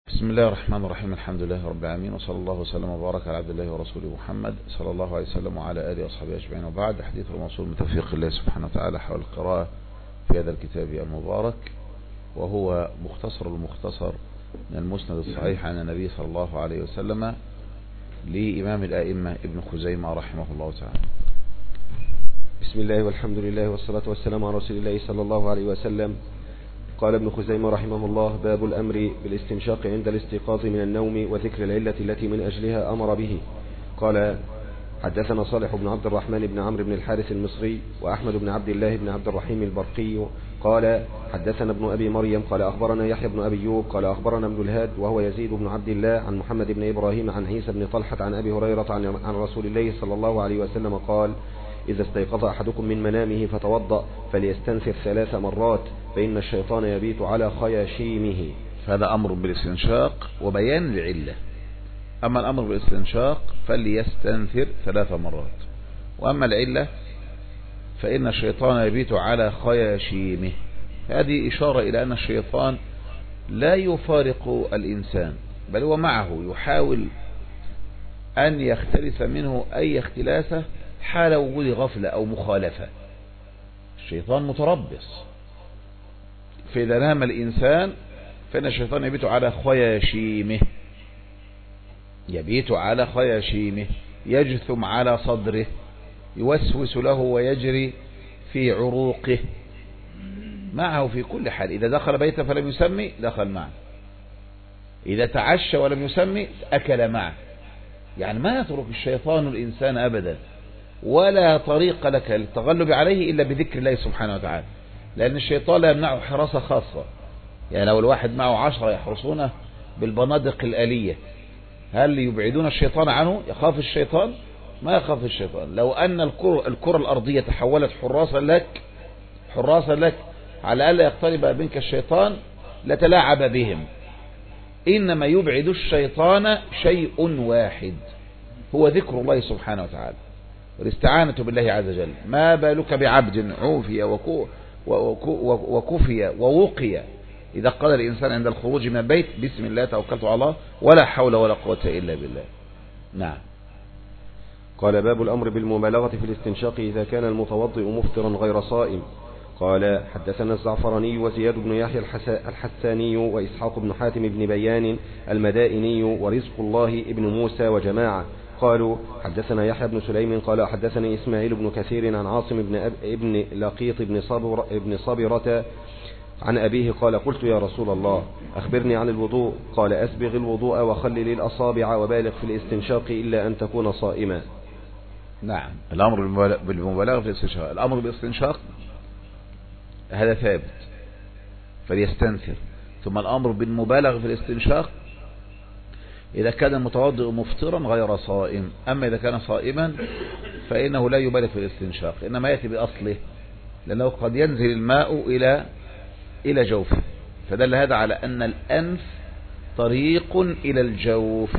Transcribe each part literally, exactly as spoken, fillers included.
بسم الله الرحمن الرحيم. الحمد لله رب العالمين، وصلى الله وسلم وبارك على عبد الله ورسوله محمد صلى الله عليه وسلم وعلى آله وصحبه أجمعين. وبعد، حديث الموصول من توفيق الله سبحانه وتعالى حول القراءة في هذا الكتاب المبارك، وهو مختصر المختصر من المسند الصحيح عن النبي صلى الله عليه وسلم لإمام الآئمة ابن خزيمة رحمه الله تعالى. بسم الله والحمد لله والصلاة والسلام على رسول الله صلى الله عليه وسلم. قال ابن خزيمة رحمه الله: باب الأمر بالاستنشاق عند الاستيقاظ من النوم وذكر العلة التي من أجلها أمر به. قال: حدثنا صالح بن عبد الرحمن بن عمرو بن الحارث المصري وأحمد بن عبد الله بن عبد الرحيم البرقي قال: حدثنا ابن أبي مريم قال أخبرنا يحيى بن أبي يوب قال أخبرنا ابن الهاد وهو يزيد بن عبد الله عن محمد بن إبراهيم عن عيسى بن طلحة عن أبي هريرة عن رسول الله صلى الله عليه وسلم قال: إذا استيقظ أحدكم من منامه فتوضأ فليستنثر ثلاث مرات فإن الشيطان يبيت على خياشيمه. فهذا أمر بالاستنشاق وبيان العلة. أما الأمر بالاستنشاق فليستنثر ثلاث مرات، وأما العلة فإن الشيطان يبيت على خياشيمه. هذه إشارة إلى أن الشيطان لا يفارق الإنسان، بل هو معه يحاول أن يختلس منه أي اختلاسة حال وجود غفلة أو مخالفة. الشيطان متربص، فإذا نام الإنسان فإن الشيطان يبيت على خياشيمه، يبيت على خياشيمه، يجثم على صدره، يوسوس له ويجري في عروقه، معه في كل حال. إذا دخل بيته فلم يسمي دخل معه، إذا تعشى ولم يسمي أكل معه. يعني ما يترك الشيطان الإنسان أبدا، ولا طريق لك للتغلب عليه إلا بذكر الله سبحانه وتعالى، لأن الشيطان لا يمنعه حراسة خاصة. يعني لو الواحد معه عشرة يحرسونه بالبنادق الآلية، هل يبعدون الشيطان عنه؟ يخاف الشيطان؟ ما يخاف الشيطان. لو أن الكرة, الكرة الأرضية تحولت حراسا لك حراسا لك على ألا يقترب منك الشيطان لتلاعب بهم. إنما يبعد الشيطان شيء واحد، هو ذكر الله سبحانه وتعالى والاستعانة بالله عز وجل. ما بالك بعبد عوفي وكو وكو وكفي ووقي إذا قال الإنسان عند الخروج من البيت: بسم الله توكلت على الله ولا حول ولا قوة إلا بالله. نعم. قال: باب الأمر بالمبالغة في الاستنشاق إذا كان المتوضئ مفطرا غير صائم. قال: حدثنا الزعفراني وزياد بن يحيى الحساني وإسحاق بن حاتم بن بيان المدائني ورزق الله ابن موسى وجماعة قالوا: حدثنا يحيى بن سليم قال: حدثني إسماعيل بن كثير عن عاصم بن, أب... ابن لقيط بن, صبر... ابن صبرة عن أبيه قال: قلت يا رسول الله أخبرني عن الوضوء. قال: أسبغ الوضوء وخلل الأصابع وبالغ في الاستنشاق إلا أن تكون صائما. نعم. الأمر بالمبالغة في الاستنشاق، الأمر بالاستنشاق هذا ثابت فليستنثر. ثم الأمر بالمبالغة في الاستنشاق إذا كان المتوضئ مفطرا غير صائم. أما إذا كان صائما فإنه لا يبالغ في الاستنشاق، إنما يأتي بأصله، لأنه قد ينزل الماء إلى إلى جوفه، فدل هذا على أن الأنف طريق إلى الجوف،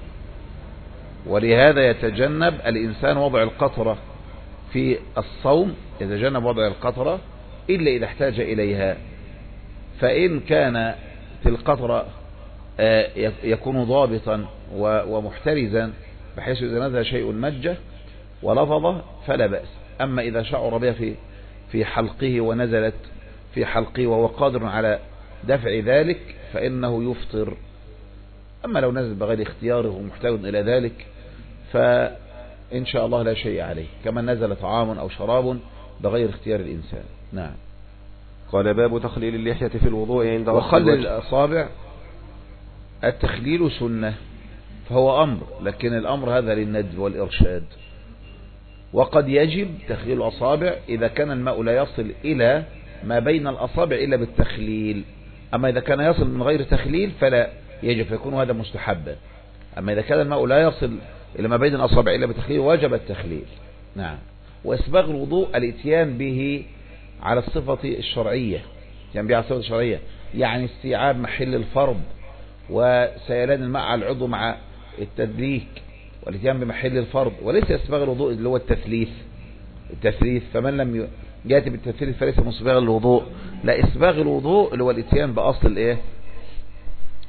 ولهذا يتجنب الإنسان وضع القطرة في الصوم، يتجنب وضع القطرة إلا إذا احتاج إليها. فإن كان في القطرة يكون ضابطا ومحترزا بحيث إذا نزل شيء مجه ولفظه فلا بأس. أما إذا شعر بها في في حلقه ونزلت في حلقه وهو قادر على دفع ذلك فإنه يفطر. أما لو نزل بغير اختياره ومحتاج إلى ذلك فإن شاء الله لا شيء عليه، كما نزل طعام أو شراب بغير اختيار الإنسان. نعم. قال: باب تخليل اللحية في الوضوء عند وخلل الأصابع. التخليل سنة فهو أمر، لكن الأمر هذا للندب والإرشاد، وقد يجب تخليل الأصابع إذا كان الماء لا يصل إلى ما بين الأصابع إلا بالتخليل. أما إذا كان يصل من غير تخليل فلا يجب، فيكون هذا مستحبا. أما إذا كان الماء لا يصل إلى ما بين الأصابع إلا بالتخليل وجب التخليل. نعم. وإسباغ الوضوء الاتيان به على الصفة الشرعية، يعني به على الصفة الشرعية، يعني استيعاب محل الفرض وسيلان الماء على العضو مع التدليك والاتيان بمحل الفرض، وليس إسباغ الوضوء اللي هو التثليث. التثليث فمن لم يأتي بالتثليث فليس مسبغ الوضوء. لا، إسباغ الوضوء اللي هو الاتيان بأصل الايه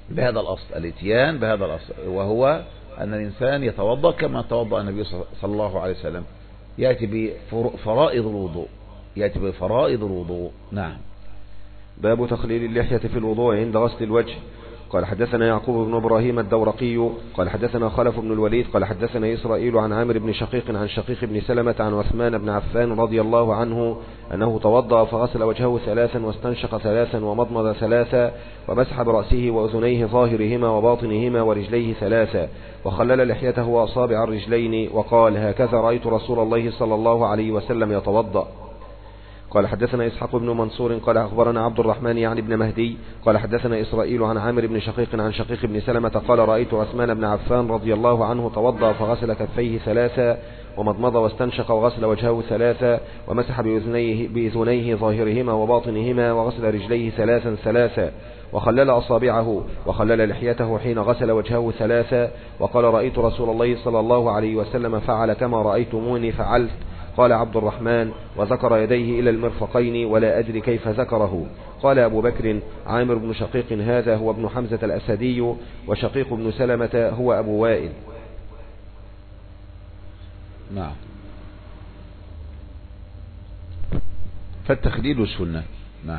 بهذا الأصل، الاتيان بهذا الأصل، وهو أن الإنسان يتوضأ كما توضأ النبي صلى الله عليه وسلم، يأتي بفرائض الوضوء، يأتي بفرائض الوضوء. نعم. باب تخليل اللحية في الوضوء عند غسل الوجه. قال حدثنا يعقوب بن إبراهيم الدورقي قال حدثنا خلف بن الوليد قال حدثنا إسرائيل عن عامر بن شقيق عن شقيق بن سلمة عن عثمان بن عفان رضي الله عنه أنه توضأ فغسل وجهه ثلاثا واستنشق ثلاثا ومضمض ثلاثا ومسح برأسه وأذنيه ظاهرهما وباطنهما ورجليه ثلاثا وخلل لحيته وأصابع الرجلين وقال هكذا رأيت رسول الله صلى الله عليه وسلم يتوضأ. قال حدثنا إسحاق بن منصور قال أخبرنا عبد الرحمن يعني بن مهدي قال حدثنا إسرائيل عن عامر بن شقيق عن شقيق بن سلمة قال رأيت عثمان بن عفان رضي الله عنه توضأ فغسل كفيه ثلاثا ومضمض واستنشق وغسل وجهه ثلاثا ومسح بأذنيه, بأذنيه ظاهرهما وباطنهما وغسل رجليه ثلاثا ثلاثا وخلل أصابعه وخلل لحيته حين غسل وجهه ثلاثا وقال رأيت رسول الله صلى الله عليه وسلم فعل كما رأيتموني فعلت. قال عبد الرحمن وذكر يديه إلى المرفقين ولا أدري كيف ذكره. قال أبو بكر عامر بن شقيق هذا هو ابن حمزة الأسدي وشقيق بن سلمة هو أبو وائل. نعم. فالتخليل سنة. نعم.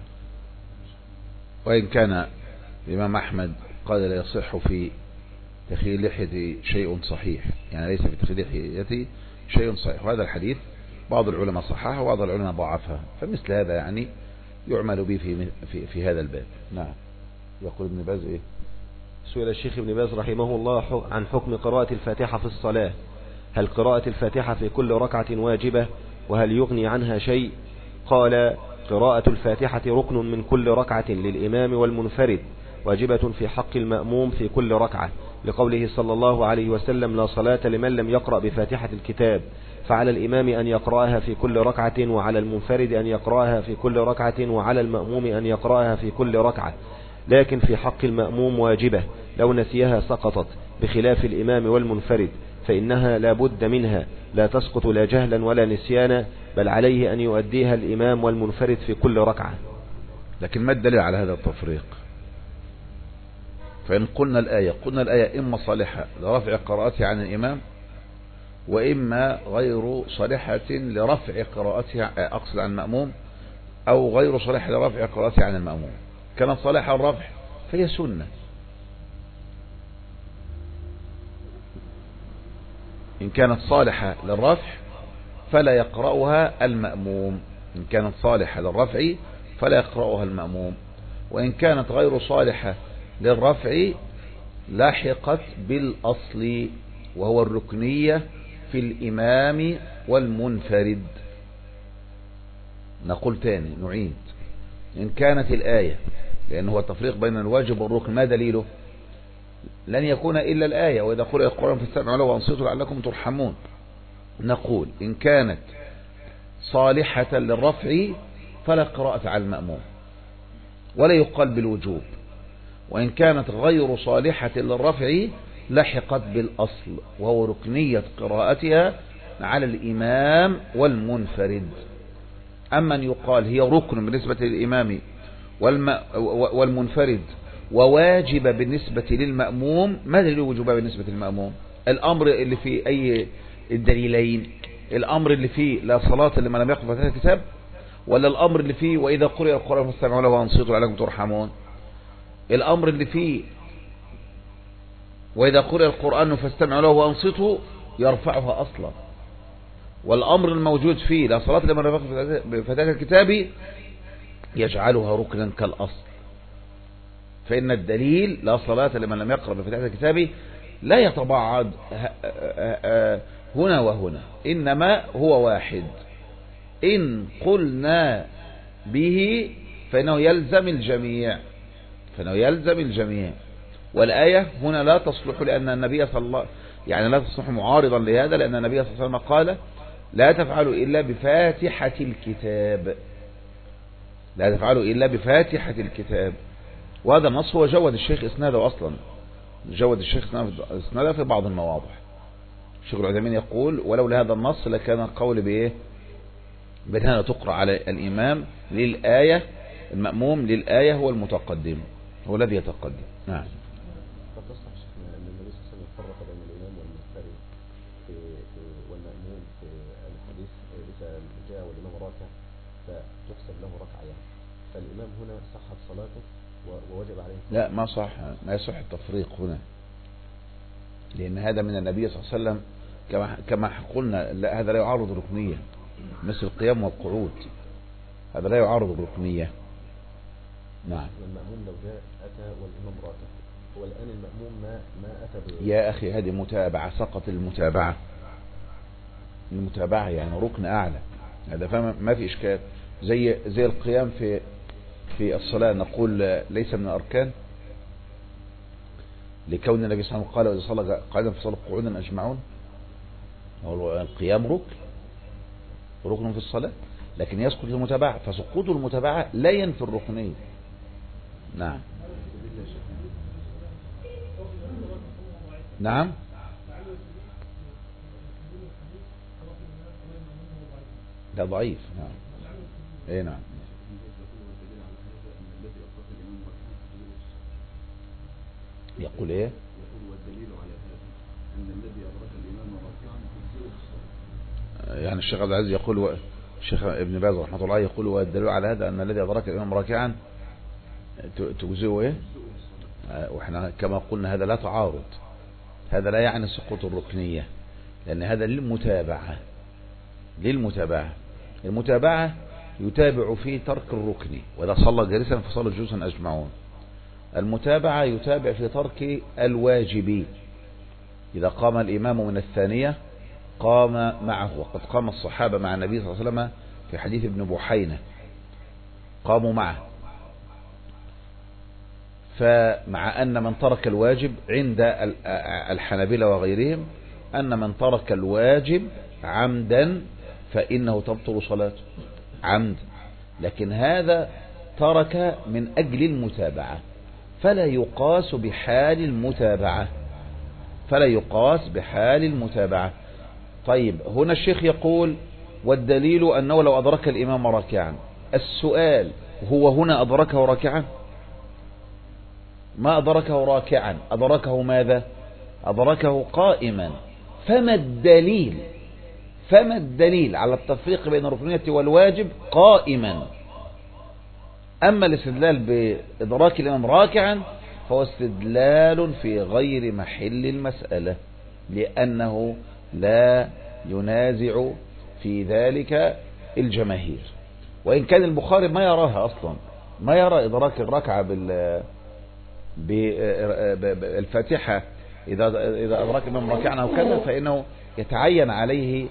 وإن كان الإمام أحمد قال لا يصح في تخليل لحيته شيء صحيح، يعني ليس في تخليل لحيته شيء صحيح، وهذا الحديث بعض العلماء صححه وبعض العلماء ضعفها، فمثل هذا يعني يعمل به في في في هذا الباب. نعم. يقول ابن باز ايه؟ سئل الشيخ ابن باز رحمه الله عن حكم قراءة الفاتحة في الصلاة، هل قراءة الفاتحة في كل ركعة واجبة وهل يغني عنها شيء؟ قال قراءة الفاتحة ركن من كل ركعة للإمام والمنفرد، واجبة في حق المأموم في كل ركعة، لقوله صلى الله عليه وسلم لا صلاة لمن لم يقرأ بفاتحة الكتاب، فعلى الإمام أن يقرأها في كل ركعة وعلى المنفرد أن يقرأها في كل ركعة وعلى المأموم أن يقرأها في كل ركعة، لكن في حق المأموم واجبة لو نسيها سقطت، بخلاف الإمام والمنفرد فإنها لا بد منها لا تسقط لا جهلا ولا نسيانا، بل عليه أن يؤديها الإمام والمنفرد في كل ركعة. لكن ما الدليل على هذا التفريق؟ فإن قلنا الآية قلنا الآية إما صالحة لرفع قراءتها عن الإمام وإما غير صالحة لرفع قراءتها أقصد عن المأموم، أو غير صالحة لرفع قراءتها عن المأموم. كانت صالحة الرفع فهي سنة، إن كانت صالحة للرفع فلا يقرأها المأموم، إن كانت صالحة للرفع فلا يقرأها المأموم، وإن كانت غير صالحة للرفع لاحقت بالأصل وهو الركنية في الإمام والمنفرد. نقول تاني نعيد، إن كانت الآية، لأن هو التفريق بين الواجب والركن ما دليله؟ لن يكون إلا الآية وإذا قرأ القرآن فاستمعوا له وأنصتوا لعلكم ترحمون. نقول إن كانت صالحة للرفع فلا قراءة على المأموم ولا يقال بالوجوب، وإن كانت غير صالحة للرفع لحقت بالأصل وهو ركنية قراءتها على الإمام والمنفرد. أما أن يقال هي ركن بالنسبة للإمام والمنفرد وواجب بالنسبة للمأموم، ما دليل وجوبها بالنسبة للمأموم؟ الأمر اللي فيه أي الدليلين؟ الأمر اللي فيه لا صلاة لمن لم يقرأ فاتحة الكتاب، ولا الأمر اللي فيه وإذا قرئ القرآن فاستمعوا له وأنصتوا لعلكم ترحمون؟ الأمر اللي فيه وإذا قرئ القرآن فاستمعوا له وأنصتوا يرفعها أصلا، والأمر الموجود فيه لا صلاة لمن لم يقرأ بفاتحة الكتاب يجعلها ركنا كالأصل. فإن الدليل لا صلاة لمن لم يقرأ بفاتحة الكتاب لا يتباعد هنا وهنا، إنما هو واحد. إن قلنا به فإنه يلزم الجميع، فإنه يلزم الجميع. والآية هنا لا تصلح لأن النبي صلى الله يعني لا تصلح معارضا لهذا، لأن النبي صلى الله عليه وسلم قال لا تفعلوا إلا بفاتحة الكتاب، لا تفعلوا إلا بفاتحة الكتاب. وهذا النص هو جود الشيخ إسناده أصلا، جود الشيخ إسناده في بعض المواضع. الشيخ العثيمين يقول ولولا هذا النص لكان القول بإيه؟ بأنها تقرأ على الإمام للآية، المأموم للآية هو المتقدم. هو الذي يتقدم. نعم. قد تصح شيخنا أن النبي صلى الله عليه وسلم فرق بين الإمام والمنفرد في والمأموم في الحديث إذا جاء والإمام راكع فتحسب له ركعة، فالإمام هنا صحت صلاته ووجب عليه؟ لا، ما صح، ما يصح التفريق هنا، لأن هذا من النبي صلى الله عليه وسلم كما كما قلنا. لا، هذا لا يعارض الركنية، مثل القيام والقعود، هذا لا يعارض الركنية. نعم. المأموم لو جاء أتى والإمام راكع، هو الآن المأموم ما ما أتى ب... يا أخي هذه متابعة، سقط المتابعة. المتابعة يعني ركن أعلى، هذا فما ما في إشكال. زي زي القيام في في الصلاة، نقول ليس من الأركان، لكون النبي صلى الله عليه وسلم قال وإذا صلى قاعدا فصلوا قعودا أجمعون. هو القيام ركن، ركن في الصلاة، لكن يسقط المتابعة، فسقوط المتابعة لا ينفي الركنية. نعم. نعم. ده ضعيف. نعم. ايه نعم. يقول ايه؟ يقول والدليل على هذا ان الذي أدرك الإمام راكعا. يعني الشيخ عبد العزيز يقول، الشيخ ابن باز رحمه الله يقول والدليل على هذا ان الذي أدرك الإمام راكعا تجزئه ايه؟ واحنا كما قلنا هذا لا تعارض، هذا لا يعني سقوط الركنية، لأن هذا للمتابعة. للمتابعة المتابعة يتابع في ترك الركن، وإذا صلى جالسا فصلوا جلوسا أجمعون. المتابعة يتابع في ترك الواجب، إذا قام الإمام من الثانية قام معه، وقد قام الصحابة مع النبي صلى الله عليه وسلم في حديث ابن بحينة، قاموا معه. فمع أن من ترك الواجب عند الحنابلة وغيرهم أن من ترك الواجب عمدا فإنه تبطل صلاته عمد، لكن هذا ترك من أجل المتابعة، فلا يقاس بحال المتابعة، فلا يقاس بحال المتابعة. طيب هنا الشيخ يقول والدليل أنه لو أدرك الإمام راكعا. السؤال هو هنا أدركه راكعا؟ ما أدركه راكعا، أدركه ماذا؟ أدركه قائما. فما الدليل فما الدليل على التفريق بين الركنية والواجب؟ قائما. أما الاستدلال بإدراك الإمام راكعا فهو استدلال في غير محل المسألة، لأنه لا ينازع في ذلك الجماهير، وإن كان البخاري ما يراها أصلا، ما يرى إدراك الركعة بال بالفاتحة إذا إذا أدرك الإمام راكعا أو كذا، فإنه يتعين عليه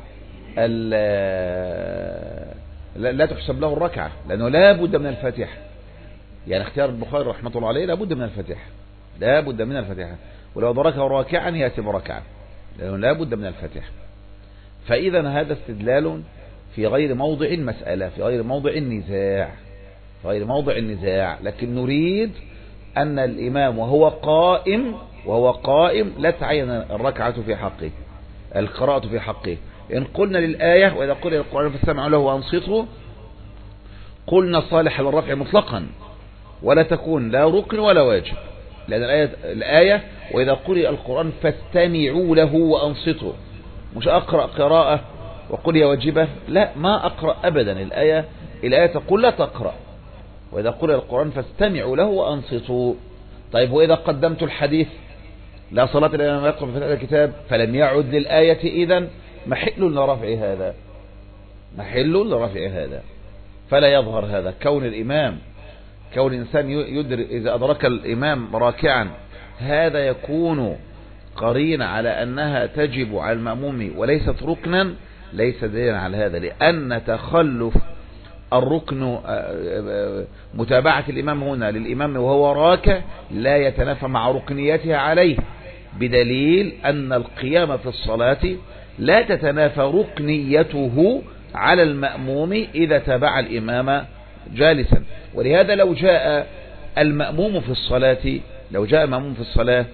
لا تحسب له الركعة، لأنه لا بد من الفاتحة. يعني اختيار البخاري رحمة الله عليه لا بد من الفاتحة، لا بد من الفاتحة، ولو أدركه راكعا يأتي بركعة، لأنه لا بد من الفاتحة. فإذا هذا استدلال في غير موضع المسألة، في غير موضع النزاع، في غير موضع النزاع. لكن نريد أن الإمام وهو قائم وهو قائم لا تعين الركعة في حقه، القراءة في حقه. إن قلنا للآية وإذا قرئ القرآن فاستمعوا له وأنصتوا، قلنا صالح للرفع مطلقا، ولا تكون لا ركن ولا واجب، لأن الآية, الآية وإذا قرئ القرآن فاستمعوا له وأنصتوا، مش أقرأ قراءة وقل يا واجبة، لا، ما أقرأ أبدا. الآية الآية تقول لا تقرأ، وإذا قرئ القرآن فاستمعوا له وأنصتوا. طيب وإذا قدمت الحديث لا صلاة إلا لمن يقرأ بفتح الكتاب فلم يعد للآية، إذن محل لرفع هذا، محل لرفع هذا. فلا يظهر هذا كون الإمام، كون الإنسان يدرك إذا أدرك الإمام راكعا، هذا يكون قرين على أنها تجب على المأموم وليست ركنا، ليس دليلا على هذا، لأن تخلف الركن متابعة الإمام هنا للإمام وهو راكع لا يتنافى مع ركنيتها عليه، بدليل أن القيام في الصلاة لا تتنافى ركنيته على المأموم إذا تابع الإمام جالسا. ولهذا لو جاء المأموم في الصلاة لو جاء المأموم في الصلاة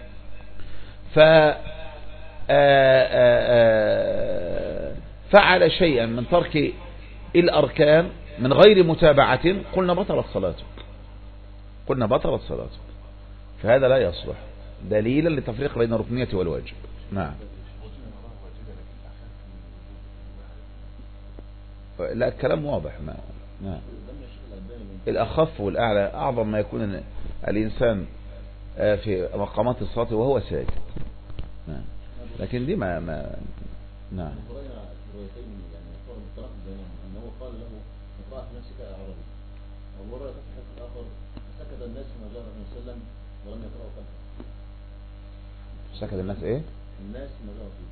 ففعل شيئا من ترك الأركان من غير متابعة، قلنا بطلت صلاته، قلنا بطلت صلاته، فهذا لا يصلح دليلا لتفريق بين الركنية والواجب. نعم. لا الكلام واضح. ما نعم. الأخف والأعلى أعظم ما يكون الإنسان في مقامات الصلاة وهو ساجد. نعم. لكن دي ما ما نعم. سكت الناس ايه؟ الناس ما جرى فيه.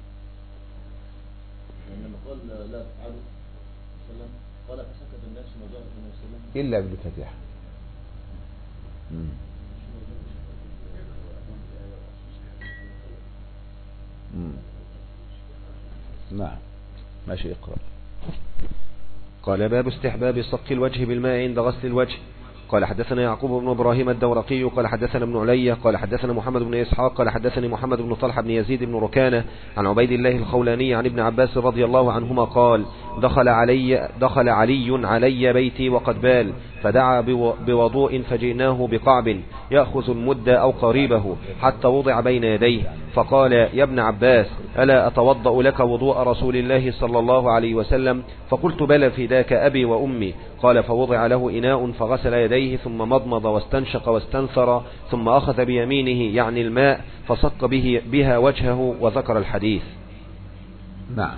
لما قال لا تفعلوا وسلم قال فسكت الناس ما جرى فيه وسلم إلا بالفاتحة. نعم ماشي اقرأ. قال باب استحباب صك الوجه بالماء عند غسل الوجه. قال حدثنا يعقوب بن إبراهيم الدورقي قال حدثنا ابن علية قال حدثنا محمد بن إسحاق قال حدثني محمد بن طلحة بن يزيد بن ركانة عن عبيد الله الخولاني عن ابن عباس رضي الله عنهما قال دخل علي دخل علي علي بيتي وقد بال فدعا بوضوء فجئناه بقعب يأخذ المد أو قريبه حتى وضع بين يديه فقال يا ابن عباس ألا أتوضأ لك وضوء رسول الله صلى الله عليه وسلم؟ فقلت بلى فداك أبي وأمي. قال فوضع له إناء فغسل يديه ثم مضمض واستنشق واستنثر ثم أخذ بيمينه يعني الماء فصك به بها وجهه وذكر الحديث. نعم.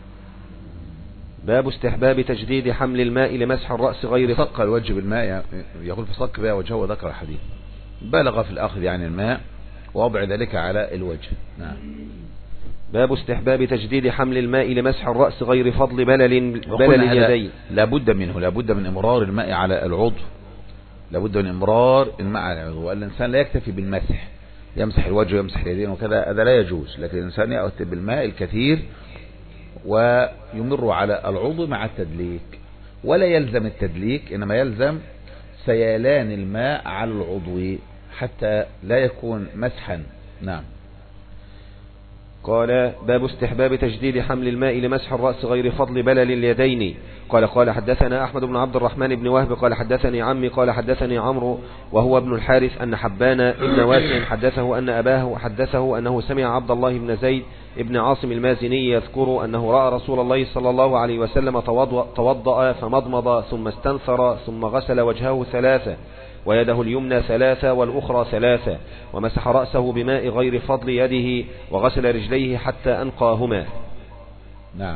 باب استحباب تجديد حمل الماء لمسح الرأس غير صك الوجه بالماء يقول فصك بها وجهه وذكر الحديث. بلغ في الأخذ يعني الماء ووضع ذلك على الوجه. نعم. باب استحباب تجديد حمل الماء لمسح الرأس غير فضل بلل بلل اليدين. لابد منه، لابد من امرار الماء على العضو، لابد من امرار الماء على العضو. والإنسان لا يكتفي بالمسح، يمسح الوجه ويمسح اليدين وكذا، هذا لا يجوز. لكن الإنسان يأتي بالماء الكثير ويمر على العضو مع التدليك، ولا يلزم التدليك، إنما يلزم سيلان الماء على العضو حتى لا يكون مسحا. نعم. قال باب استحباب تجديد حمل الماء لمسح الرأس غير فضل بلل اليدين. قال قال حدثنا أحمد بن عبد الرحمن بن وهب قال حدثني عمي قال حدثني عمرو وهو ابن الحارث أن حبان ابن واسع حدثه أن أباه حدثه أنه سمع عبد الله بن زيد ابن عاصم المازني يذكر أنه رأى رسول الله صلى الله عليه وسلم توضأ فمضمض ثم استنثر ثم غسل وجهه ثلاثة ويده اليمنى ثلاثة والأخرى ثلاثة ومسح رأسه بماء غير فضل يده وغسل رجليه حتى أنقاهما. نعم.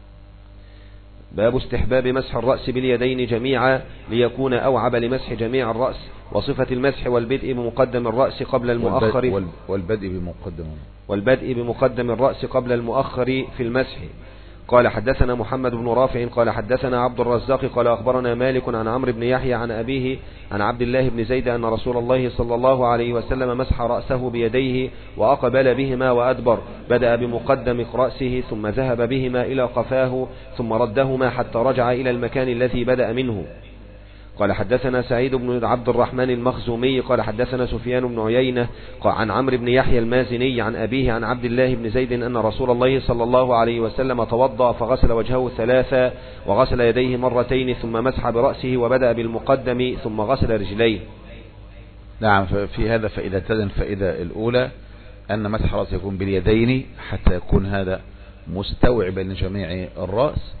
باب استحباب مسح الرأس باليدين جميعا ليكون أوعب لمسح جميع الرأس وصفة المسح والبدء بمقدم الرأس قبل المؤخر والبدء بمقدم والبدء بمقدم الرأس قبل المؤخر في المسح. قال حدثنا محمد بن رافع قال حدثنا عبد الرزاق قال أخبرنا مالك عن عمرو بن يحيى عن أبيه عن عبد الله بن زيد أن رسول الله صلى الله عليه وسلم مسح رأسه بيديه وأقبل بهما وأدبر، بدأ بمقدم رأسه ثم ذهب بهما إلى قفاه ثم ردهما حتى رجع إلى المكان الذي بدأ منه. قال حدثنا سعيد بن عبد الرحمن المخزومي قال حدثنا سفيان بن عيينة عن عمرو بن يحيى المازني عن أبيه عن عبد الله بن زيد أن رسول الله صلى الله عليه وسلم توضأ فغسل وجهه ثلاثة وغسل يديه مرتين ثم مسح برأسه وبدأ بالمقدم ثم غسل رجليه. نعم. في هذا فائدتان. الفائدة الأولى أن مسح الرأس يكون باليدين حتى يكون هذا مستوعبا لجميع الرأس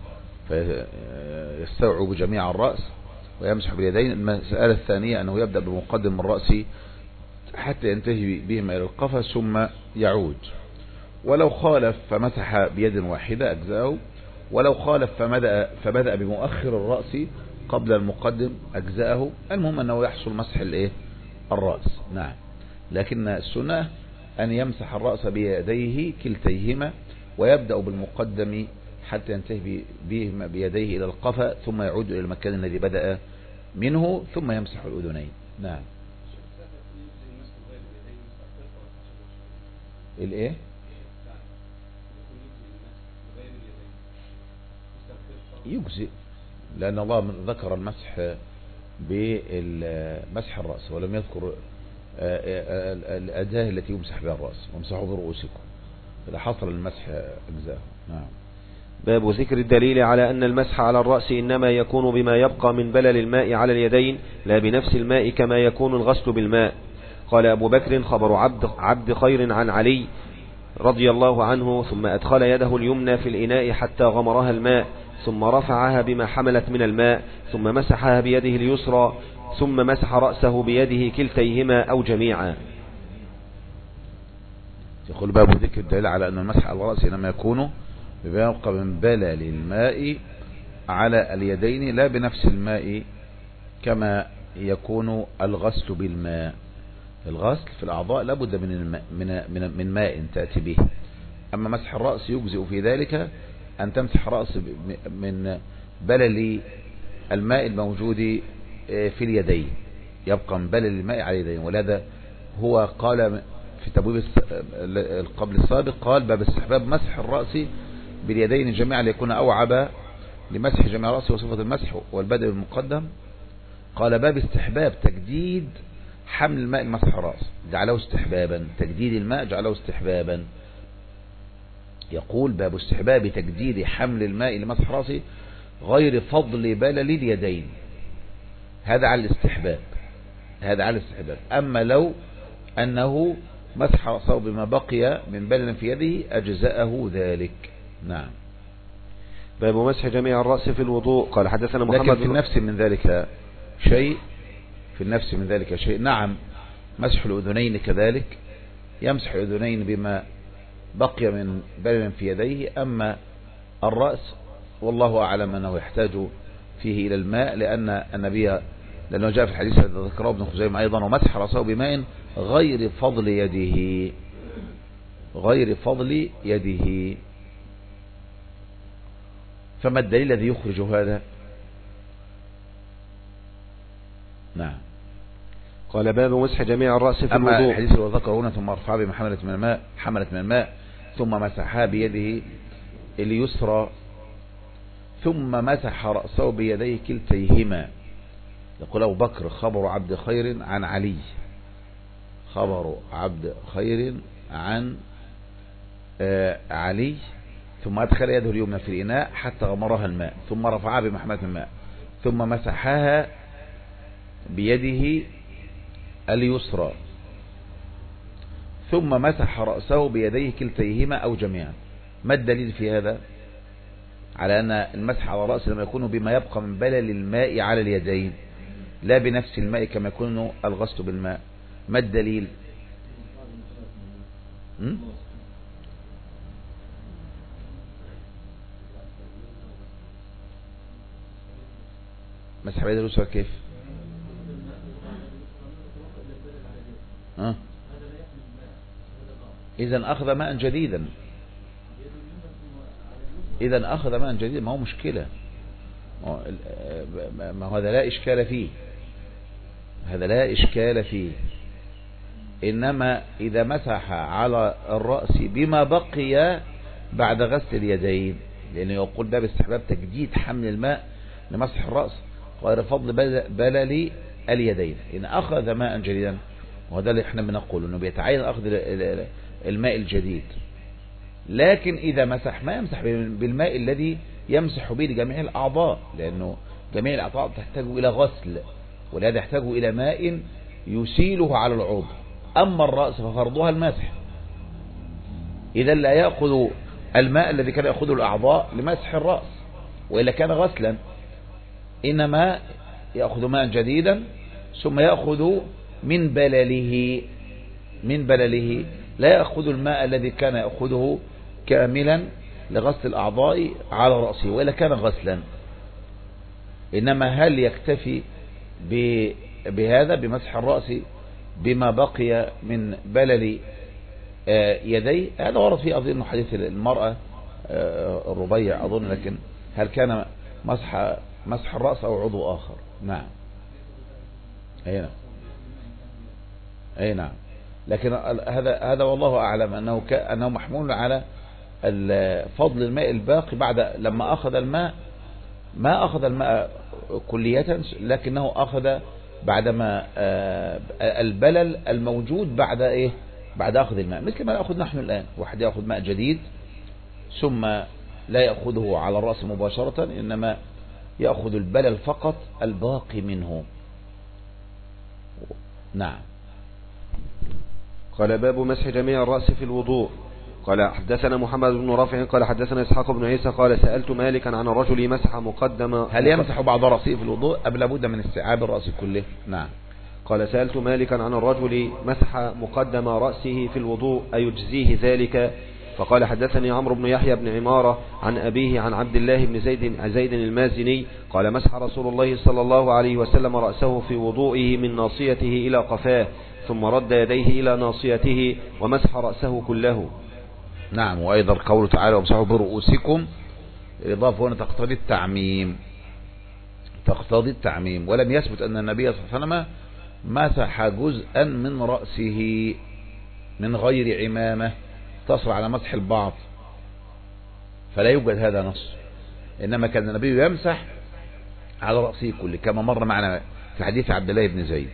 فيستوعب جميع الرأس ويمسح باليدين. المسألة الثانية أنه يبدأ بمقدم الرأس حتى ينتهي بهما إلى القفا ثم يعود. ولو خالف فمسح بيد واحدة أجزاءه، ولو خالف فبدأ, فبدأ بمؤخر الرأس قبل المقدم أجزاءه. المهم أنه يحصل مسح الإيه؟ الرأس. نعم. لكن السنة أن يمسح الرأس بيديه كلتيهما ويبدأ بالمقدم حتى ينتهي بهما بيديه إلى القفا ثم يعود إلى المكان الذي بدأ منه ثم يمسح الأذنين. نعم. الايه؟ يجزئ، لأن الله ذكر المسح بمسح الرأس ولم يذكر الأداة التي يمسح بها الرأس وامسحوا برؤوسكم، فإذا حصل المسح أجزاءه. نعم. باب ذكر الدليل على أن المسح على الرأس إنما يكون بما يبقى من بلل الماء على اليدين لا بنفس الماء كما يكون الغسل بالماء. قال أبو بكر: خبر عبد, عبد خير عن علي رضي الله عنه، ثم أدخل يده اليمنى في الإناء حتى غمرها الماء، ثم رفعها بما حملت من الماء، ثم مسحها بيده اليسرى، ثم مسح رأسه بيده كلتيهما أو جميعا. يقول باب ذكر الدليل على أن المسح على الرأس إنما يكون بما يبقى من بلل الماء على اليدين لا بنفس الماء كما يكون الغسل بالماء. الغسل في الأعضاء لابد من الماء من من من ماء تأتي به، أما مسح الرأس يجزئ في ذلك أن تمسح رأس من بلل الماء الموجود في اليدين، يبقى من بلل الماء على اليدين. ولهذا هو قال في تبويب قبل السابق قال باب استحباب مسح الرأس باليدين جميعا ليكون أوعب لمسح جميع رأسه وصفة المسح والبدء المقدم. قال باب استحباب تجديد حمل الماء لمسح الرأس، جعله استحبابا، تجديد الماء جعله استحبابا. يقول باب استحباب تجديد حمل الماء لمسح رأسه غير فضل بلل اليدين، هذا على الاستحباب، هذا على الاستحباب. أما لو أنه مسح رأسه بما بقي من بلل في يده أجزأه ذلك. نعم. باب مسح جميع الرأس في الوضوء. قال حدثنا محمد لكن في النفس من ذلك شيء، في النفس من ذلك شيء. نعم، مسح الأذنين كذلك، يمسح الأذنين بما بقي من بلل في يديه. أما الرأس والله أعلم أنه يحتاج فيه إلى الماء، لأن النبي لأنه جاء في الحديث الذي ذكره ابن خزيمة أيضا: ومسح رأسه بماء غير فضل يده، غير فضل يده. فما الدليل الذي يخرج هذا؟ نعم. قال باب مسح جميع الرأس في أما الوضوء. الحديث الذي ذكره هنا: ثم رفعها بما حملت من الماء، حملت من الماء، ثم مسحها بيده اليسرى، ثم مسح رأسه بيديه كلتيهما. يقول أبو بكر: خبر عبد خير عن علي، خبر عبد خير عن آه علي. ثم أدخل يده اليمنى في الإناء حتى غمرها الماء، ثم رفعها بما حملت من الماء، ثم مسحها بيده اليسرى، ثم مسح رأسه بيديه كلتيهما أو جميعا. ما الدليل في هذا على أن المسح على الرأس لما يكون بما يبقى من بلل الماء على اليدين لا بنفس الماء كما يكون الغسل بالماء؟ ما الدليل؟ م? مسح بيد اليسرى كيف؟ ها؟ إذا أخذ ماء جديدا، إذا أخذ ماء جديدا، ما هو مشكلة، ما هذا لا إشكال فيه، هذا لا إشكال فيه. إنما إذا مسح على الرأس بما بقي بعد غسل اليدين، لأنه يقول باب استحباب تجديد حمل الماء لمسح الرأس غير فضل بلل اليدين. إن أخذ ماء جديدا، وهذا اللي احنا بنقول انه بيتعين اخذ الماء الجديد، لكن اذا مسح ما يمسح بالماء الذي يمسح به لجميع الاعضاء، لانه جميع الاعضاء تحتاج الى غسل، ولهذا يحتاج الى ماء يسيله على العضو. اما الرأس ففرضها المسح، اذا لا يأخذ الماء الذي كان يأخذه الاعضاء لمسح الرأس وإلا كان غسلا، انما يأخذ ماء جديدا ثم يأخذ من بلله، من بلله لا يأخذ الماء الذي كان يأخذه كاملا لغسل الأعضاء على رأسه وإلا كان غسلا. إنما هل يكتفي بهذا بمسح الرأس بما بقي من بلل يديه؟ هذا ورد فيه أظن حديث المرأة الربيع أظن، لكن هل كان مسح مسح الرأس أو عضو آخر؟ نعم، أي نعم، أي نعم. لكن هذا هذا والله أعلم أنه أنه محمول على فضل الماء الباقي بعد لما أخذ الماء، ما أخذ الماء كلية، لكنه أخذ بعدما البلل الموجود بعد إيه؟ بعد أخذ الماء، مثل ما نأخذ نحن الآن، واحد يأخذ ماء جديد ثم لا يأخذه على الرأس مباشرة، إنما يأخذ البلل فقط الباقي منه. نعم. قال باب مسح جميع الرأس في الوضوء. قال حدثنا محمد بن رافع قال حدثنا إسحاق بن عيسى قال سألت مالكا عن الرجل مسح مقدم. هل يمسح بعض رأسه في الوضوء أم لابد من استيعاب الرأس كله؟ نعم. قال سألت مالكا عن الرجل مسح مقدم رأسه في الوضوء أيجزيه ذلك؟ فقال حدثني عمرو بن يحيى بن عمارة عن أبيه عن عبد الله بن زيد زيد المازني قال مسح رسول الله صلى الله عليه وسلم رأسه في وضوئه من ناصيته إلى قفاه ثم رد يديه إلى ناصيته ومسح رأسه كله. نعم. وأيضا قوله تعالى وامسحوا برؤوسكم، الإضافة هنا تقتضي التعميم، تقتضي التعميم. ولم يثبت أن النبي صلى الله عليه وسلم مسح جزءا من رأسه من غير عمامة تصل على مسح البعض، فلا يوجد هذا نص. إنما كان النبي يمسح على رأسه كله كما مر معنا في حديث عبد الله بن زيد.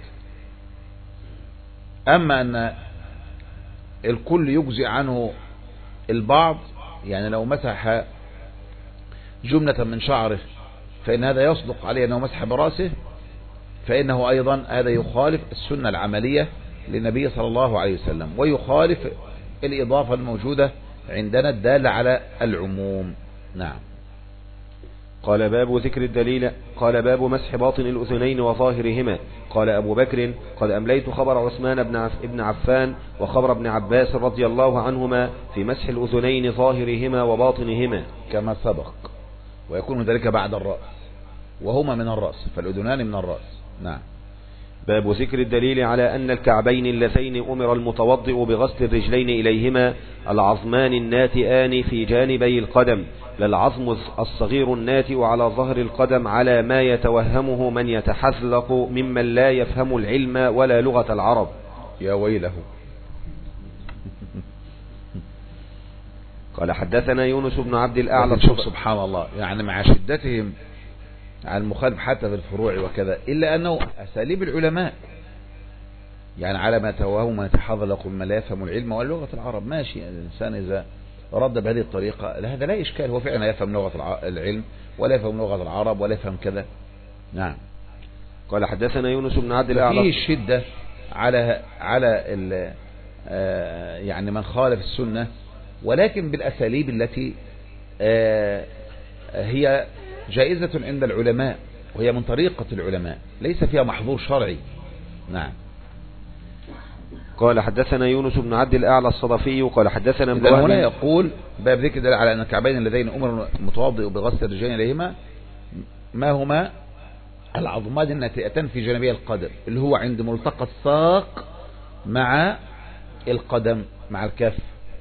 أما أن الكل يجزئ عنه البعض، يعني لو مسح جملة من شعره فإن هذا يصدق عليه أنه مسح برأسه، فإنه أيضا هذا يخالف السنة العملية للنبي صلى الله عليه وسلم، ويخالف الإضافة الموجودة عندنا الدالة على العموم. نعم. قال باب ذكر الدليل. قال باب مسح باطن الأذنين وظاهرهما. قال أبو بكر قد أمليت خبر عثمان بن عف ابن عفان وخبر ابن عباس رضي الله عنهما في مسح الأذنين ظاهرهما وباطنهما كما سبق، ويكون ذلك بعد الرأس، وهما من الرأس، فالأذنان من الرأس. نعم. باب ذكر الدليل على أن الكعبين اللذين أمر المتوضئ بغسل الرجلين إليهما العظمان الناتئان في جانبي القدم، لا العظم الصغير الناتئ على ظهر القدم على ما يتوهمه من يتحذلق ممن لا يفهم العلم ولا لغة العرب. يا ويله. قال حدثنا يونس بن عبد الأعلى. شوف سبحان الله، يعني مع شدتهم على المخالف حتى في الفروع وكذا، إلا أنه أساليب العلماء، يعني على ما توهم من يتحذلق ممن لا يفهم العلم ولا لغة العرب. ماشي، الإنسان إذا رد بهذه الطريقة هذا لا إشكال، هو فعلا يفهم لغة العلم ولا يفهم لغة العرب ولا يفهم كذا. نعم. قال حدثنا يونس بن عبد الأعلى. فيه الشدة على على يعني من خالف السنة، ولكن بالأساليب التي هي جائزة عند العلماء، وهي من طريقة العلماء، ليس فيها محظور شرعي. نعم. قال حدثنا يونس بن عبد الأعلى الصدفي قال حدثنا ابن وهب. هنا يقول باب ذكر دل على أن الكعبين اللذين أمر المتوضئ بغسل الرجلين إليهما ما هما العظمان الناتئتان في جانبي القدم، اللي هو عند ملتقى الساق مع القدم مع الكف.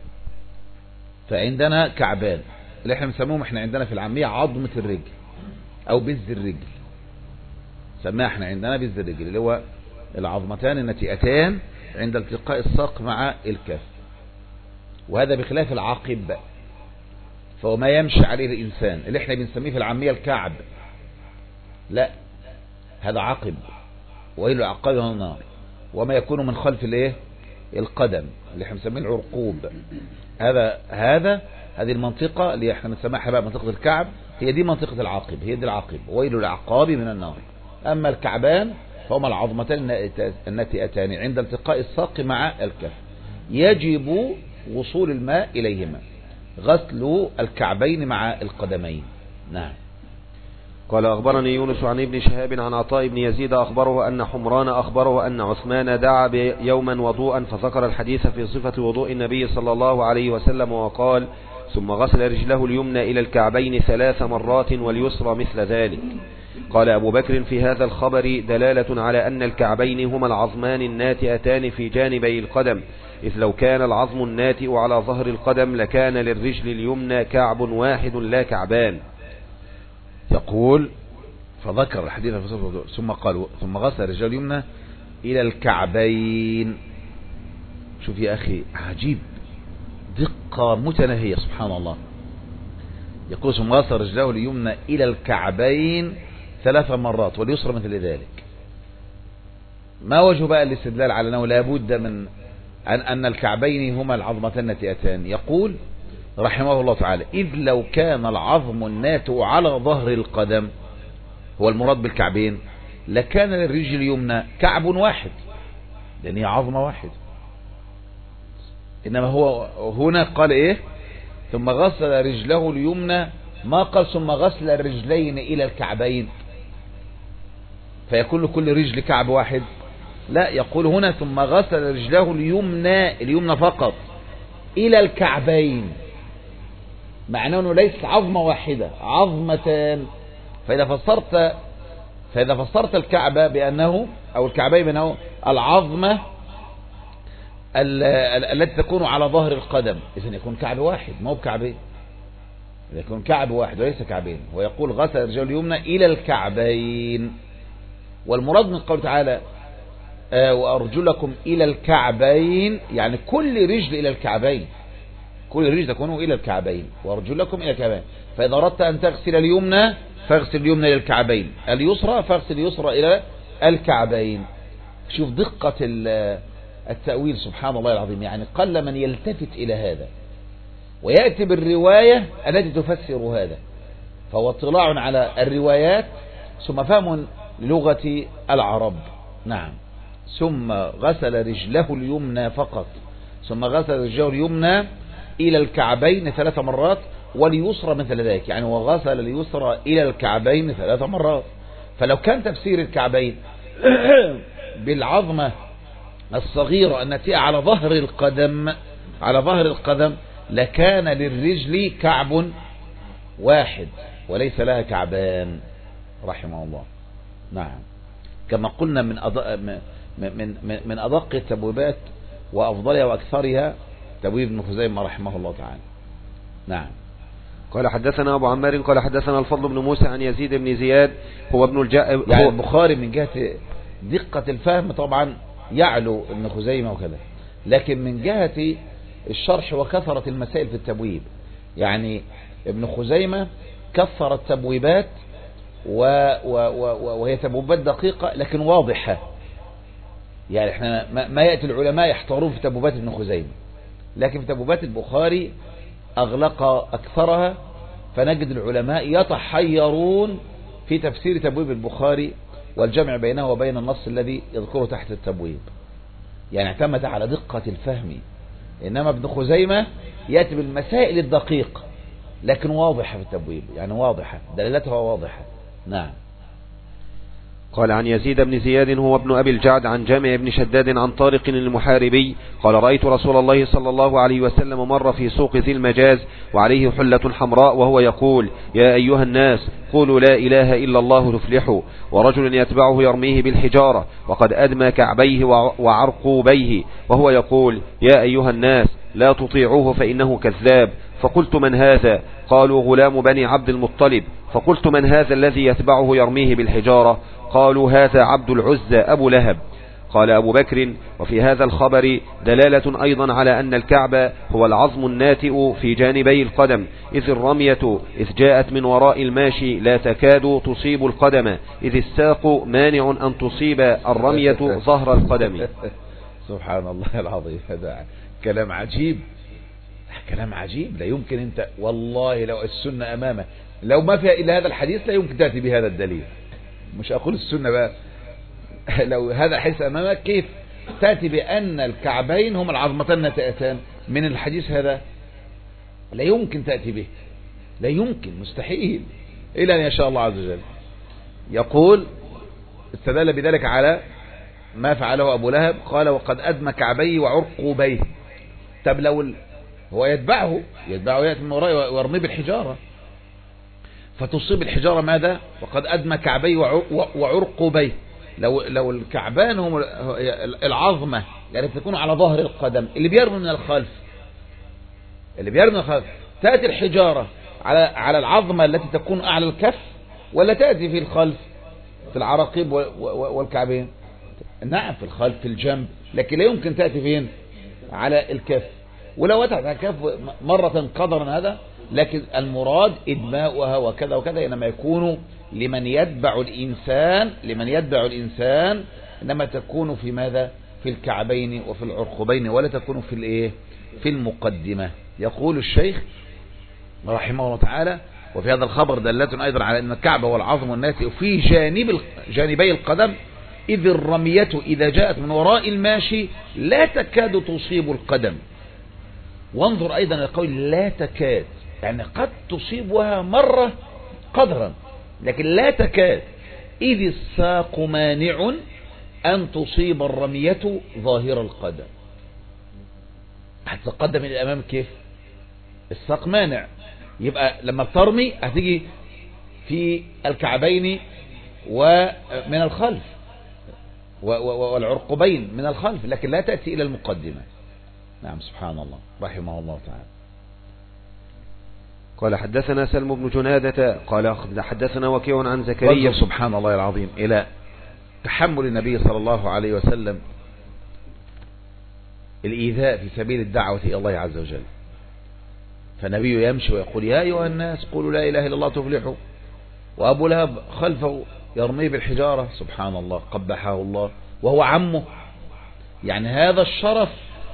فعندنا كعبان اللي احنا بنسموهم احنا عندنا في العامية عظمة الرجل او بز الرجل، سماها احنا عندنا بز الرجل، اللي هو العظمتان الناتئتان عند التقاء الساق مع الكف. وهذا بخلاف العاقب، فهو ما يمشي عليه الإنسان اللي احنا بنسميه في العامية الكعب، لا هذا عقب، وإلى العقاب من النار. وما يكون من خلف الايه القدم اللي احنا بنسميه العرقوب، هذا هذا هذه المنطقة اللي احنا بنسميها بقى منطقة الكعب، هي دي منطقة العاقب، هي دي العاقب، وإلى العقاب من النار. أما الكعبان فهما العظمتان الناتئتان عند التقاء الساق مع الكف، يجب وصول الماء إليهما، غسل الكعبين مع القدمين. نعم. قال أخبرني يونس عن ابن شهاب عن عطاء بن يزيد أخبره أن حمران أخبره أن عثمان دعا يوما وضوءا فذكر الحديث في صفة وضوء النبي صلى الله عليه وسلم وقال ثم غسل رجله اليمنى إلى الكعبين ثلاث مرات واليسرى مثل ذلك. قال أبو بكر في هذا الخبر دلالة على أن الكعبين هما العظمان الناتئتان في جانبي القدم، إذ لو كان العظم الناتئ على ظهر القدم لكان للرجل اليمنى كعب واحد لا كعبان. يقول فذكر الحديث في صفة الوضوء ثم قال ثم غسل رجل اليمنى إلى الكعبين. شوف يا أخي عجيب، دقة متناهية سبحان الله. يقول ثم غسل رجله اليمنى إلى الكعبين ثلاث مرات واليسرى مثل ذلك. ما وجه بقى الاستدلال على أنه لا بد من أن, أن الكعبين هما العظمتان الناتئتان؟ يقول رحمه الله تعالى إذ لو كان العظم الناتئ على ظهر القدم هو المراد بالكعبين لكان للرجل اليمنى كعب واحد لأن هي عظمة واحد. إنما هو هنا قال إيه ثم غسل رجله اليمنى ما قال ثم غسل الرجلين إلى الكعبين فيكون لكل رجل كعب واحد، لا يقول هنا ثم غسل رجله اليمنى اليمنى فقط إلى الكعبين، معناه أنه ليس عظمة واحدة عظمتان. فإذا فسرت فإذا فسرت الكعبة بأنه أو الكعبين بأنه العظمة التي تكون على ظهر القدم إذن يكون كعب واحد ما هو بكعبين، يكون كعب واحد وليس كعبين. ويقول غسل رجله اليمنى إلى الكعبين، والمراد من قوله تعالى آه وأرجلكم إلى الكعبين يعني كل رجل إلى الكعبين، كل رجل تكون إلى الكعبين وأرجلكم إلى الكعبين. فإذا أردت أن تغسل اليمنى فاغسل اليمنى إلى الكعبين، اليسرى فاغسل اليسرى إلى الكعبين. شوف دقة التأويل سبحان الله العظيم، يعني قل من يلتفت إلى هذا ويأتي بالرواية التي تفسر هذا، فهو اطلاع على الروايات ثم فهم للغة العرب. نعم ثم غسل رجله اليمنى فقط ثم غسل رجله اليمنى إلى الكعبين ثلاث مرات واليسرى مثل ذلك، يعني وغسل اليسرى إلى الكعبين ثلاث مرات. فلو كان تفسير الكعبين بالعظمة الصغيرة التي على ظهر القدم على ظهر القدم لكان للرجل كعب واحد وليس لها كعبان رحمه الله. نعم كما قلنا من أدق من من من أدق التبويبات وأفضلها وأكثرها تبويب ابن خزيمة رحمه الله تعالى. نعم قال حدثنا أبو عمار قال حدثنا الفضل بن موسى عن يزيد بن زياد هو ابن الجاء يعني البخاري من جهة دقة الفهم طبعا يعلو ابن خزيمة وكذا، لكن من جهة الشرح وكثرة المسائل في التبويب يعني ابن خزيمة كثر التبويبات و و و وهي تبويبات دقيقة لكن واضحة. يعني احنا ما يأتي العلماء يحتارون في تبويبات ابن خزيمة، لكن في تبويبات البخاري أغلق أكثرها، فنجد العلماء يتحيرون في تفسير تبويب البخاري والجمع بينه وبين النص الذي يذكره تحت التبويب، يعني اعتمد على دقة الفهم. إنما ابن خزيمة يأتي بالمسائل الدقيقة لكن واضحة في التبويب، يعني واضحة دلالتها واضحة. نعم قال عن يزيد بن زياد هو ابن أبي الجعد عن جامع بن شداد عن طارق المحاربي قال رأيت رسول الله صلى الله عليه وسلم مر في سوق ذي المجاز وعليه حلة حمراء وهو يقول يا أيها الناس قولوا لا إله إلا الله تفلحوا، ورجل يتبعه يرميه بالحجارة وقد أدمى كعبيه وعرقوبيه وهو يقول يا أيها الناس لا تطيعوه فإنه كذاب. فقلت من هذا؟ قالوا غلام بني عبد المطلب. فقلت من هذا الذي يتبعه يرميه بالحجارة؟ قالوا هذا عبد العزى أبو لهب. قال أبو بكر وفي هذا الخبر دلالة أيضا على أن الكعب هو العظم الناتئ في جانبي القدم، إذ الرمية إذ جاءت من وراء الماشي لا تكاد تصيب القدم، إذ الساق مانع أن تصيب الرمية ظهر القدم. سبحان الله العظيم، هذا كلام عجيب، كلام عجيب لا يمكن. انت والله لو السنة أمامك لو ما فيها إلا هذا الحديث لا يمكن تأتي بهذا الدليل، مش أقول السنة بقى، لو هذا الحديث أمامك كيف تأتي بأن الكعبين هم العظمتان الناتئتان من الحديث هذا؟ لا يمكن تأتي به، لا يمكن، مستحيل إلا أن يشاء الله عز وجل. يقول استدل بذلك على ما فعله أبو لهب، قال وقد أدمى كعبيه وعرقوبيه. طب لو هو يتبعه يتبعه يأتي من وراءه ويرميه بالحجارة فتصيب الحجارة ماذا؟ وقد أدمى كعبيه وعرقوبيه. لو لو الكعبان هم العظمة يعني تكون على ظهر القدم، اللي بيرمي من الخلف اللي بيرمي من الخلف تأتي الحجارة على على العظمة التي تكون أعلى الكف ولا تأتي في الخلف في العراقيب والكعبين؟ نعم في الخلف في الجنب، لكن لا يمكن تأتي فين؟ على الكف. ولو أتت على الكف مرة قدرا هذا، لكن المراد إدماؤها وكذا وكذا إنما يكون لمن يتبع الإنسان لمن يتبع الإنسان إنما تكون في ماذا؟ في الكعبين وفي العرقبين، ولا تكون في الإيه؟ في المقدمة. يقول الشيخ رحمه الله تعالى: وفي هذا الخبر دلالة أيضا على أن الكعب هو العظم الناتئ في جانب جانبي القدم، إذ الرمية إذا جاءت من وراء الماشي لا تكاد تصيب القدم. وانظر أيضا القول لا تكاد، يعني قد تصيبها مرة قدرا لكن لا تكاد، إذ الساق مانع أن تصيب الرمية ظاهر القدم. هتتقدم من الأمام كيف؟ الساق مانع، يبقى لما بترمي هتيجي في الكعبين ومن الخلف والعرقبين من الخلف، لكن لا تأتي إلى المقدمة. نعم سبحان الله رحمه الله تعالى. قال حدثنا سلم بن جنادة قال حدثنا وكيع عن زكريا. سبحان الله العظيم إلى تحمل النبي صلى الله عليه وسلم الإيذاء في سبيل الدعوة إلى الله عز وجل. فالنبي يمشي ويقول: يا أيها الناس قولوا لا إله إلا الله تفلحوا، وأبو لهب خلفه يرميه بالحجارة. سبحان الله قبحه الله وهو عمه. يعني هذا الشرف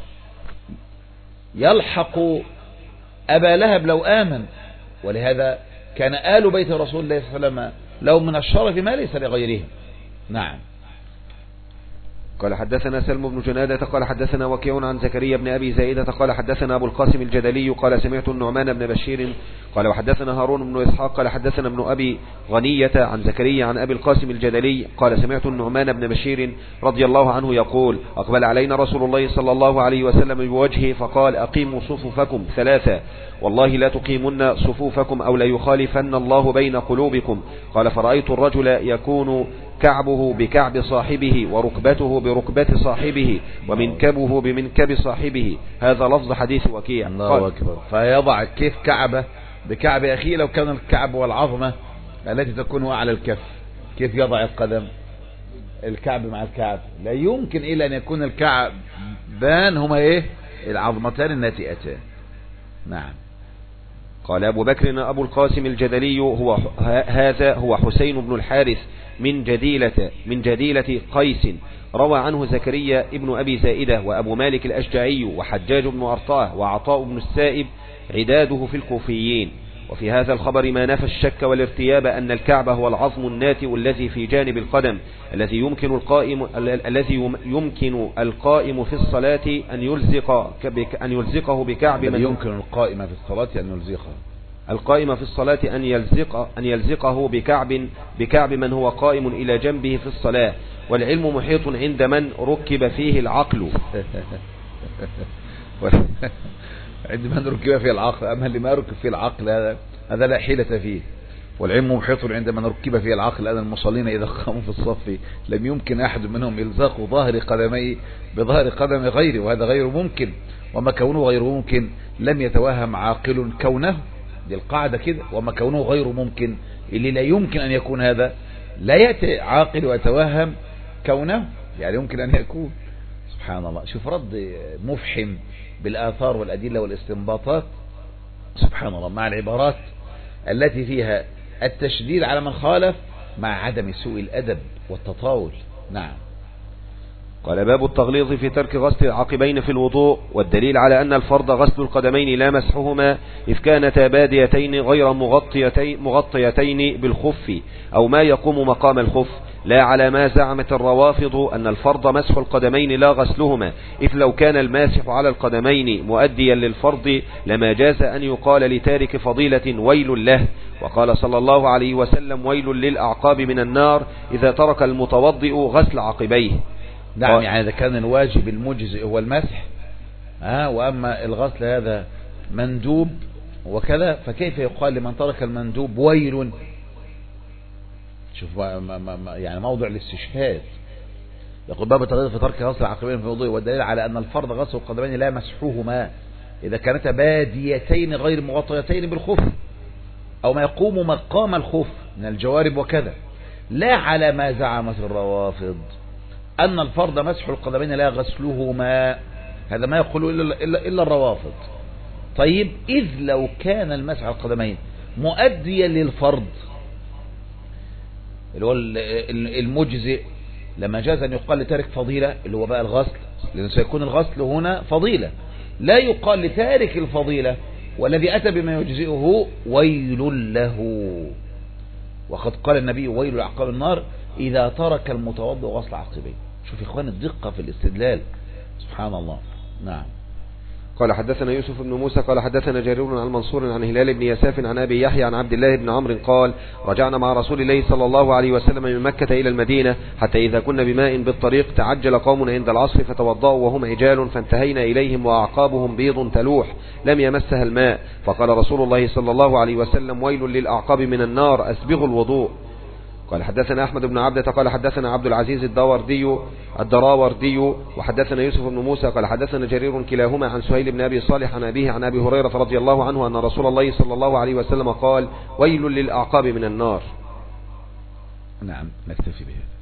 يلحق أبا لهب لو آمن، ولهذا كان آل بيت رسول الله صلى الله عليه وسلم لو من الشرف ما ليس لغيرهم. نعم. قال حدثنا سلم بن جنادة قال حدثنا وكيع عن زكريا بن أبي زائدة قال حدثنا أبو القاسم الجدلي قال سمعت النعمان بن بشير قال وحدثنا هارون بن إسحاق قال حدثنا ابن أبي غنية عن زكريا عن أبي القاسم الجدلي قال سمعت النعمان بن بشير رضي الله عنه يقول: أقبل علينا رسول الله صلى الله عليه وسلم بوجهه فقال: أقيموا صفوفكم ثلاثة، والله لا تقيمن صفوفكم أو لا يخالفن الله بين قلوبكم. قال: فرأيت الرجل يكون كعبه بكعب صاحبه وركبته بركبة صاحبه ومنكبه بمنكب صاحبه. هذا لفظ حديث وكيع. الله أكبر. فيضع كيف كعبه بكعب أخيه لو كان الكعب والعظمة التي تكون على الكف، كيف يضع القدم الكعب مع الكعب؟ لا يمكن إلا أن يكون الكعبان هما إيه؟ العظمتان الناتئتان. نعم. قال أبو بكر أبو القاسم الجدلي هو هذا هو حسين بن الحارث من جديلة من جديلة قيس، روى عنه زكريا ابن أبي زائدة وأبو مالك الأشجعي وحجاج بن أرطاه وعطاء بن السائب عداده في الكوفيين. وفي هذا الخبر ما نفى الشك والارتياب أن الكعب هو العظم الناتئ الذي في جانب القدم الذي يمكن القائم الذي يمكن القائم في الصلاة أن يلزق أن يلزقه بكعب من يمكن القائم في الصلاة أن يلزقه القائم في الصلاة أن يلزق أن يلزقه بكعب بكعب من هو قائم إلى جنبه في الصلاة، والعلم محيط عند من ركب فيه العقل. عند من ركب فيه العقل، أما اللي ما ركب فيه العقل هذا هذا لا حيلة فيه. والعلم محيط عند من ركب فيه العقل أن المصلين إذا قاموا في الصف لم يمكن أحد منهم إلزاق ظاهر قدمي بظاهر قدم غيره، وهذا غير ممكن. وما كونه غير ممكن لم يتوهم عاقل كونه، دي القاعدة كده. وما كونه غير ممكن اللي لا يمكن أن يكون هذا، لا يأتي عاقل ويتوهم كونه، يعني يمكن أن يكون. سبحان الله. شوف رد مفحم بالآثار والأدلة والاستنباطات. سبحان الله. مع العبارات التي فيها التشديد على من خالف مع عدم سوء الأدب والتطاول. نعم. قال: باب التغليظ في ترك غسل العقبين في الوضوء. والدليل على أن الفرض غسل القدمين لا مسحهما إذ كانتا باديتين غير مغطيتين, مغطيتين بالخف أو ما يقوم مقام الخف، لا على ما زعمت الروافض أن الفرض مسح القدمين لا غسلهما، إذ لو كان الماسح على القدمين مؤديا للفرض لما جاز أن يقال لتارك فضيلة ويل له. وقال صلى الله عليه وسلم: ويل للأعقاب من النار إذا ترك المتوضئ غسل عقبيه. نعم. يعني إذا كان الواجب المجزئ هو المسح ها، وأما الغسل هذا مندوب وكذا، فكيف يقال لمن ترك المندوب ويل؟ شوف ما ما ما يعني موضع الاستشهاد. يقول: باب التغليظ في ترك غسل العقبين في الوضوء. والدليل على أن الفرض غسل القدمين لا مسحوهما إذا كانتا باديتين غير مغطيتين بالخف أو ما يقوم مقام الخف من الجوارب وكذا، لا على ما زعمت الروافض أن الفرض مسح القدمين لا غسلهما. هذا ما يقوله إلا, إلا, إلا الروافض. طيب إذ لو كان المسح القدمين مؤديا للفرض اللي هو المجزئ، لما جاز أن يقال لتارك فضيلة اللي هو بقى الغسل، لأنه سيكون الغسل هنا فضيلة. لا يقال لتارك الفضيلة والذي أتى بما يجزئه ويل له. وقد قال النبي ويل لأعقاب النار إذا ترك المتوضئ غسل عقبيه. شوف يا إخوان الدقة في الاستدلال، سبحان الله. نعم. قال حدثنا يوسف بن موسى قال حدثنا جرير عن منصور عن هلال بن يساف عن أبي يحيى عن عبد الله بن عمرو قال رجعنا مع رسول الله صلى الله عليه وسلم من مكة إلى المدينة حتى إذا كنا بماء بالطريق تعجل قوم عند العصر فتوضأوا وهم عجال فانتهينا إليهم وأعقابهم بيض تلوح لم يمسها الماء، فقال رسول الله صلى الله عليه وسلم ويل للأعقاب من النار أسبغوا الوضوء. قال حدثنا أحمد بن عبدة قال حدثنا عبد العزيز الدراوردي الدراوردي وحدثنا يوسف بن موسى قال حدثنا جرير كلاهما عن سهيل بن أبي صالح عن أبيه عن أبي هريرة رضي الله عنه أن رسول الله صلى الله عليه وسلم قال ويل للأعقاب من النار. نعم، نكتفي بهذا.